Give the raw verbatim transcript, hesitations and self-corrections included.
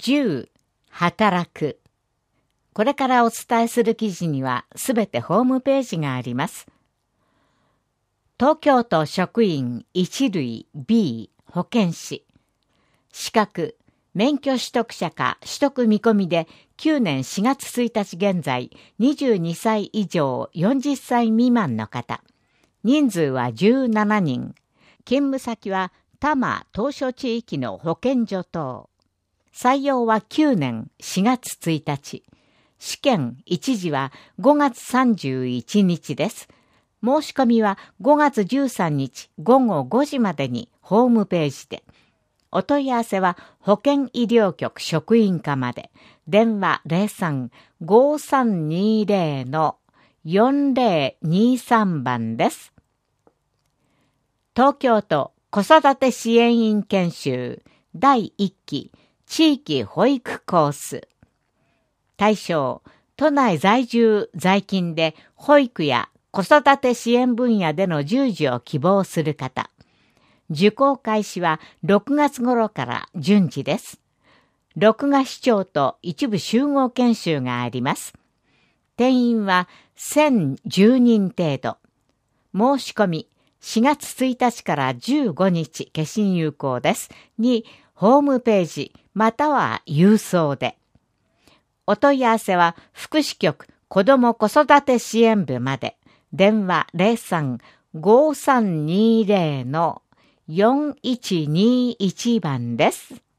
じゅう、働く。これからお伝えする記事にはすべてホームページがあります。東京都職員一類 B 保健師。資格、免許取得者か取得見込みできゅうねんしがつついたち現在にじゅうにさい以上よんじゅっさい未満の方。人数はじゅうななにん。勤務先は多摩島嶼地域の保健所等。採用はきゅうねんしがつついたち。試験一時はごがつさんじゅういちにちです。申し込みはごがつじゅうさんにちごごごじまでにホームページで。お問い合わせは保健医療局職員課まで。電話 ゼロさん ごさんにゼロ のよんゼロにさん 番です。東京都子育て支援員研修だいいっき地域保育コース。対象、都内在住在勤で保育や子育て支援分野での従事を希望する方。受講開始はろくがつ頃から順次です。録画視聴と一部集合研修があります。定員はせんじゅうにん程度。申し込みしがつついたちからじゅうごにち消印有効です。に、ホームページまたは郵送で。お問い合わせは福祉局子ども子育て支援部まで。電話 ゼロさん ごさんにゼロ のよんいちにいち 番です。